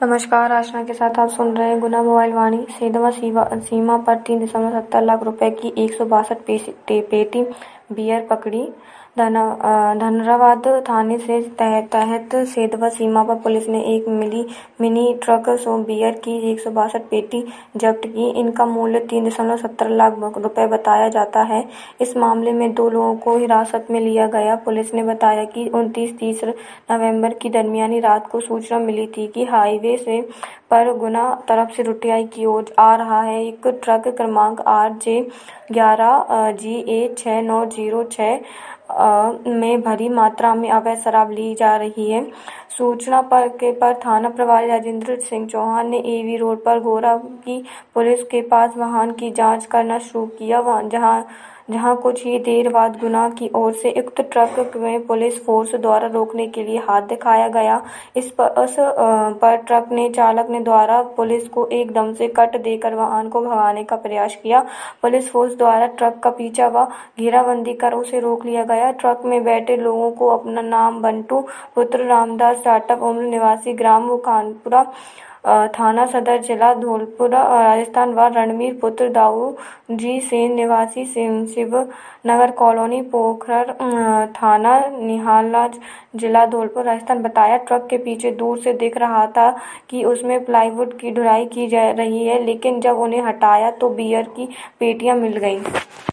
नमस्कार, आशना के साथ आप सुन रहे हैं गुना मोबाइल वाणी। सेंधवा सीमा पर 3.70 लाख रुपए की 162 पेटी बियर पकड़ी। धनराबाद थाने से तहत सेंधवा सीमा पर पुलिस ने एक मिनी ट्रक से बियर की 162 पेटी जब्त की। इनका मूल्य 3.70 लाख रुपए बताया जाता है। इस मामले में 2 लोगों को हिरासत में लिया गया। पुलिस ने बताया कि 29-30 नवंबर की दरमियानी रात को सूचना मिली थी कि हाईवे से पर गुना तरफ से रुटियाई की ओर आ रहा है एक ट्रक क्रमांक RJ11GA6906 में भारी मात्रा में अवैध शराब ली जा रही है। सूचना पर थाना प्रभारी राजेंद्र सिंह चौहान ने एवी रोड पर गोरा की पुलिस के पास वाहन की जांच करना शुरू किया, जहां कुछ ही देर बाद गुना की ओर से उक्त ट्रक में पुलिस फोर्स द्वारा रोकने के लिए हाथ दिखाया गया। इस पर ट्रक ने चालक ने द्वारा पुलिस को एकदम से कट देकर वाहन को भगाने का प्रयास किया। पुलिस फोर्स द्वारा ट्रक का पीछा व घेराबंदी कर उसे रोक लिया गया। ट्रक में बैठे लोगों को अपना नाम बंटू पुत्र रामदास जाटव, उम्र निवासी ग्राम खानपुरा, थाना सदर जिला धौलपुर राजस्थान व रणवीर पुत्र दाऊजी सेन निवासी शिवनगर कॉलोनी पोखर, थाना निहालगंज जिला धौलपुर राजस्थान बताया। ट्रक के पीछे दूर से दिख रहा था कि उसमें प्लाईवुड की ढुलाई की जा रही है, लेकिन जब उन्हें हटाया तो बियर की पेटियां मिल गई।